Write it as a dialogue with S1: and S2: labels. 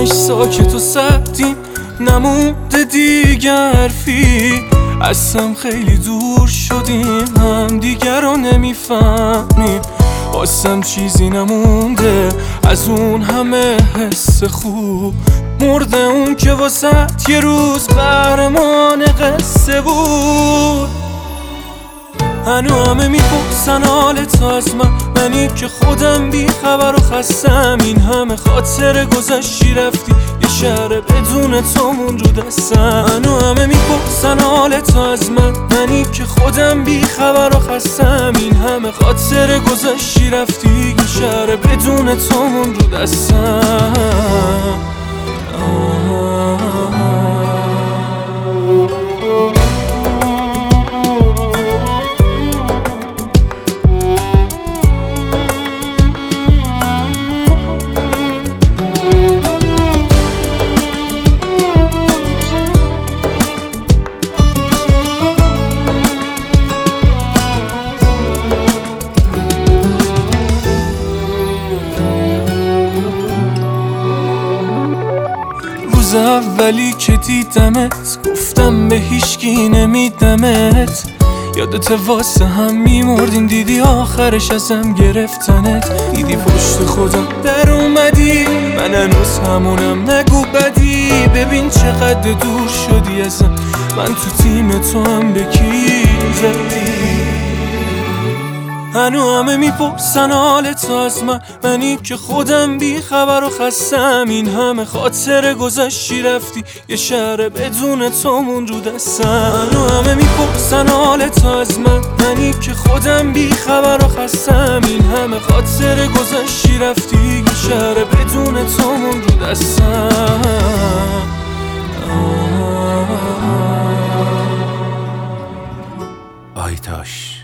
S1: همش ساکت و سردیم، نمونده دیگر حرفی. اصلا خیلی دور شدیم، هم دیگر رو نمیفهمیم. واسم چیزی نمونده از اون همه حس خوب. مرده اون که واسه یه روز قهرمان قصه بود. هنو همه میپرسن حال تو از منی که خودم بی خبر و خستم. این همه خاطر گذشتی رفتی، یه شهر بدون تو مون رو دستم. هنو همه میپرسن حال تو از منی که خودم بی خبر و خستم. این همه خاطر گذشتی رفتی، یه شهر بدون تو مون رو دستم. روز اولی که دیدمت گفتم به هیچکی نمیدمت. یادت واسه هم میمردیم، دیدی آخرش ازم گرفتنت. دیدی پشت خودم در اومدی، من هنوز همونم، نگو بدی. ببین چقدر دور شدی ازم، من تو تیم تو هم به کی زدی. هنو همه میپرسن حال تو از منی که خودم بی خبر و خستم. این همه خاطر گذشتی رفتی، یه شهر بدون تو مون رو دستم. هنو همه میپرسن حال تو از منی که خودم بی خبر و خستم. این همه خاطر گذشتی رفتی، یه شهر بدون تو مون رو دستم.
S2: آیتاش